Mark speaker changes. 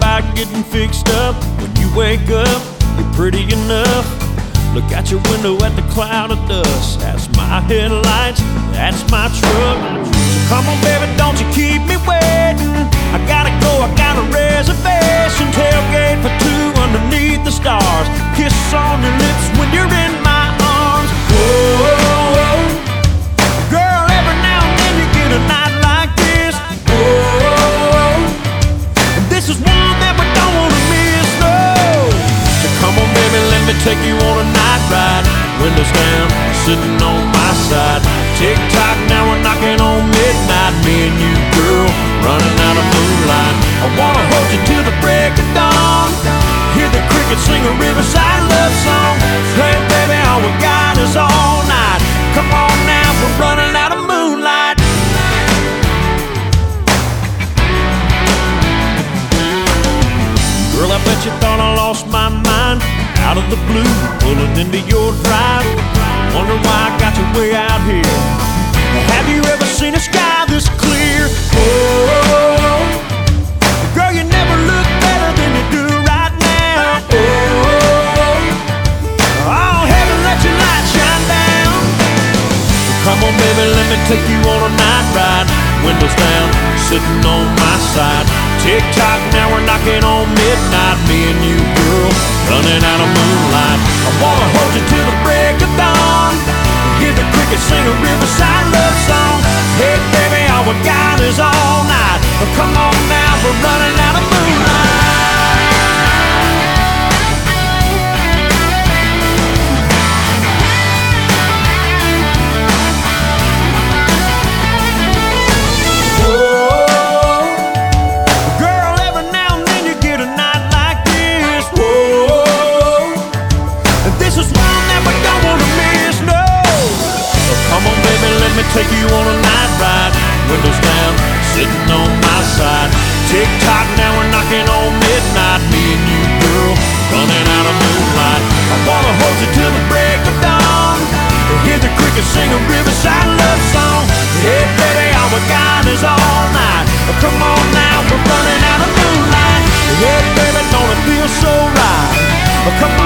Speaker 1: about getting fixed up. When you wake up, you're pretty enough. Look out your window at the cloud of dust. That's my headlights, that's my truck. So come on baby, don't you keep me waiting. I gotta go, I got a reservation. Tailgate for two underneath the stars. Kiss on your lips when you're in my arms. Whoa, girl, every now and then you get a night like this. Whoa, and this is one that we don't wanna miss, no. So come on baby, let me take you on a night ride. Windows down, sitting on my side. Tick-tock, now we're knocking on midnight. Me and you, girl, running out of moonlight. I wanna hold you till the break of dawn. Hear the crickets sing a riverside love song. Hey baby, all we got is all night. Come on now, we're running out of moonlight. Girl, I bet you thought I lost my mind. Out of the blue, pulling into your drive. Wonder why I got you way out here. Have you ever seen a sky this clear? Oh, girl, you never look better than you do right now. Oh, heaven, let your light shine down. Come on, baby, let me take you on a night ride. Windows down, sitting on my side. Tick-tock, now we're knocking on midnight. Me and you, girl, running out of moonlight. I wanna hold you till the break of dawn. Hear the crickets sing a riverside love song. Hey baby, all we got is all night. Come on now, we're running out of moonlight. Take you on a night ride. Windows down, sitting on my side. Tick-tock, now we're knocking on midnight. Me and you, girl, running out of moonlight. I wanna hold you till the break of dawn. Hear the crickets sing a riverside love song. Hey baby, all we got is all night. Come on now, we're running out of moonlight. Hey baby, don't it feel so right? Come on.